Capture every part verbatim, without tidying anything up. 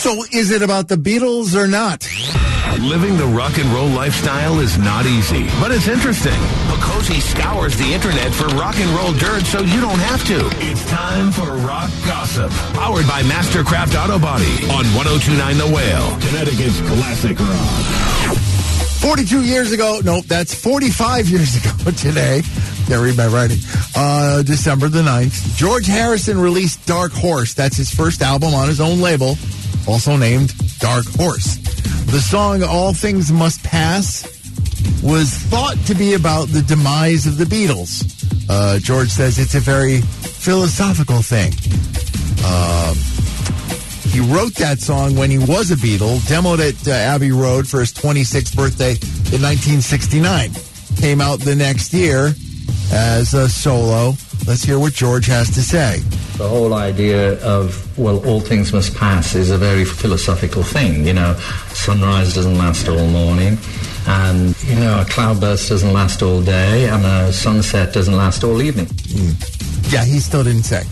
So is it about the Beatles or not? Living the rock and roll lifestyle is not easy, but it's interesting. Pocosi scours the internet for rock and roll dirt so you don't have to. It's time for Rock Gossip, powered by Mastercraft Auto Body on one oh two point nine The Whale, Connecticut's classic rock. forty-two years ago, nope, that's forty-five years ago today. Can't read my writing. Uh, December the ninth, George Harrison released Dark Horse. That's his first album on his own label, also named Dark Horse. The song All Things Must Pass was thought to be about the demise of the Beatles. Uh, George says it's a very philosophical thing. Uh, he wrote that song when he was a Beatle, demoed at uh, Abbey Road for his twenty-sixth birthday in nineteen sixty-nine. Came out the next year as a solo. Let's hear what George has to say. The whole idea of, well, all things must pass is a very philosophical thing. You know, sunrise doesn't last all morning, and, you know, a cloudburst doesn't last all day, and a sunset doesn't last all evening. Mm. Yeah, he still didn't say.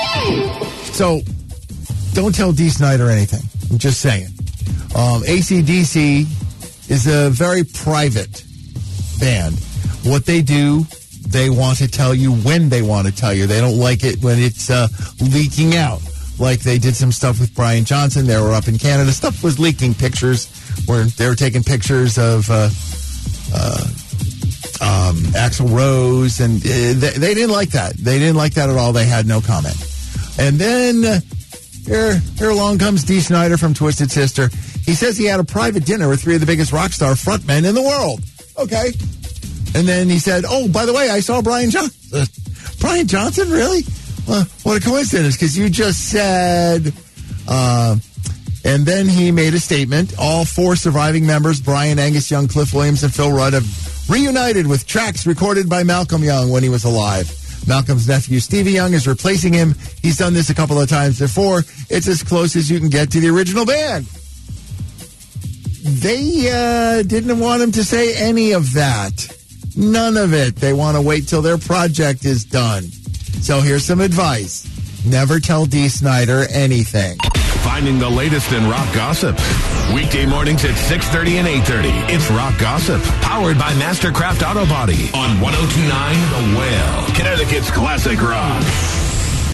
So, don't tell Dee Snider anything. I'm just saying. Um, A C D C is a very private band. What they do, they want to tell you when they want to tell you. They don't like it when it's uh, leaking out. Like they did some stuff with Brian Johnson. They were up in Canada. Stuff was leaking, pictures where they were taking pictures of uh, uh, um, Axl Rose, and uh, they, they didn't like that. They didn't like that at all. They had no comment. And then uh, here, here along comes Dee Snider from Twisted Sister. He says he had a private dinner with three of the biggest rock star frontmen in the world. Okay. And then he said, oh, by the way, I saw Brian Johnson. Uh, Brian Johnson, really? Well, what a coincidence, because you just said... Uh, and then he made a statement. All four surviving members, Brian, Angus Young, Cliff Williams, and Phil Rudd, have reunited with tracks recorded by Malcolm Young when he was alive. Malcolm's nephew, Stevie Young, is replacing him. He's done this a couple of times before. It's as close as you can get to the original band. They uh, didn't want him to say any of that. None of it. They want to wait till their project is done. So here's some advice. Never tell Dee Snider anything. Finding the latest in rock gossip. Weekday mornings at six thirty and eight thirty. It's Rock Gossip, powered by Mastercraft Auto Body on one oh two point nine The Whale, Connecticut's classic rock.